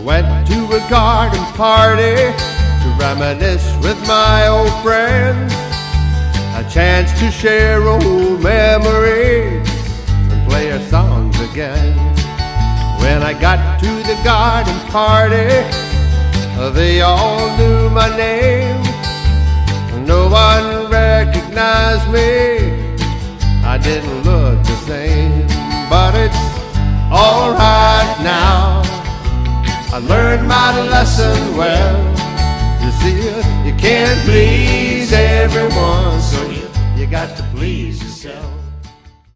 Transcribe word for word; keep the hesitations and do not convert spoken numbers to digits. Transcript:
Went to a garden party to reminisce with my old friends. A chance to share old memories and play our songs again. When I got to the garden party, they all knew my name. No one recognized me. I didn't look the same, but it's all right now. I learned my lesson well. You see, you can't please everyone, so you, you got to please yourself.